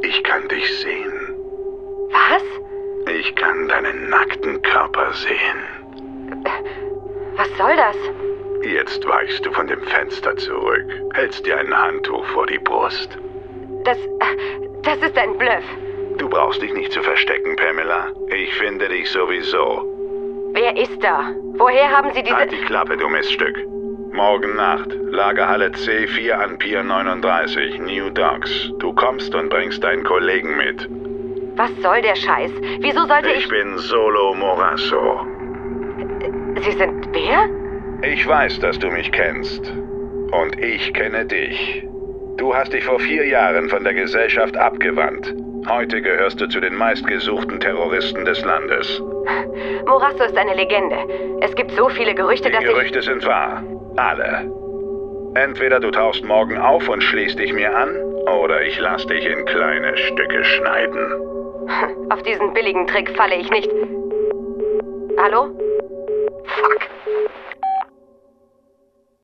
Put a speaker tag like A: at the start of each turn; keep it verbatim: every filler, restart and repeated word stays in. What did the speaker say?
A: Ich kann dich sehen.
B: Was?
A: Ich kann deinen nackten Körper sehen.
B: Was soll das?
A: Jetzt weichst du von dem Fenster zurück, hältst dir ein Handtuch vor die Brust.
B: Das... das ist ein Bluff.
A: Du brauchst dich nicht zu verstecken, Pamela. Ich finde dich sowieso.
B: Wer ist da? Woher haben Sie diese...
A: Halt die Klappe, du Miststück. Morgen Nacht, Lagerhalle C vier an Pier neununddreißig, New Docks. Du kommst und bringst deinen Kollegen mit.
B: Was soll der Scheiß? Wieso sollte ich...
A: Ich bin Solo Morasso.
B: Sie sind wer?
A: Ich weiß, dass du mich kennst. Und ich kenne dich. Du hast dich vor vier Jahren von der Gesellschaft abgewandt. Heute gehörst du zu den meistgesuchten Terroristen des Landes.
B: Morasso ist eine Legende. Es gibt so viele Gerüchte,
A: Die
B: dass
A: Gerüchte sind wahr. Alle. Entweder du tauchst morgen auf und schließt dich mir an, oder ich lass dich in kleine Stücke schneiden.
B: ich... Auf diesen billigen Trick falle ich nicht. Hallo?